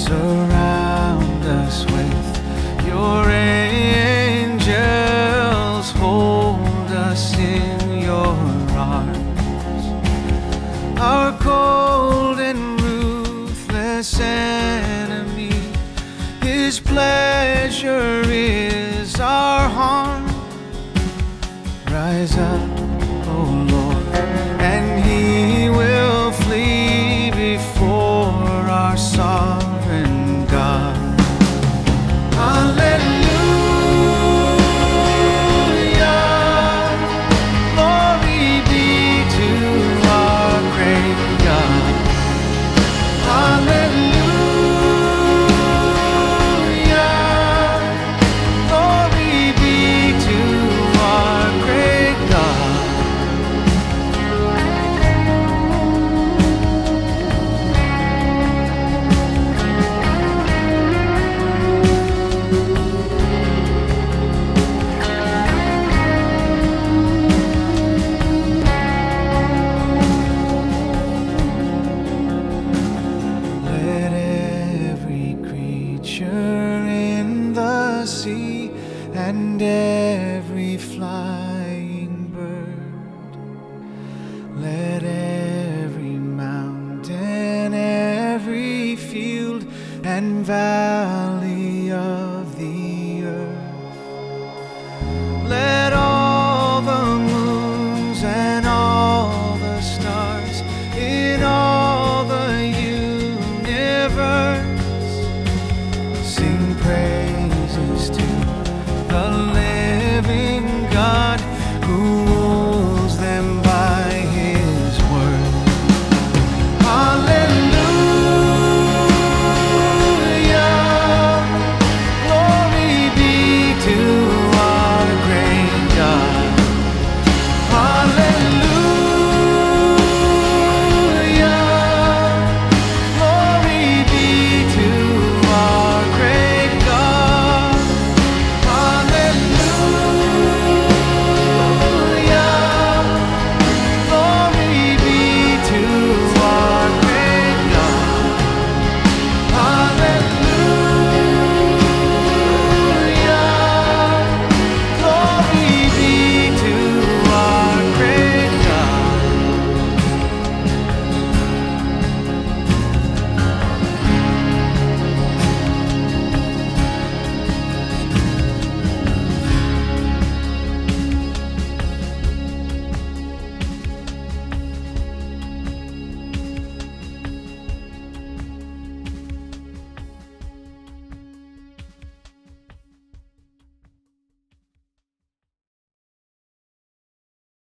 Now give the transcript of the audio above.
Surround us with your angels, hold us in your arms. Our cold and ruthless enemy, his pleasure is our harm. Rise up, O Lord, and he will flee before our sovereign God. Hallelujah, glory be to our great God. Hallelujah, glory be to our great God. Let every creature in the sea and every flying bird, let every mountain, every field and valley of the earth, let all the moons and all the stars in all the universe sing praises to the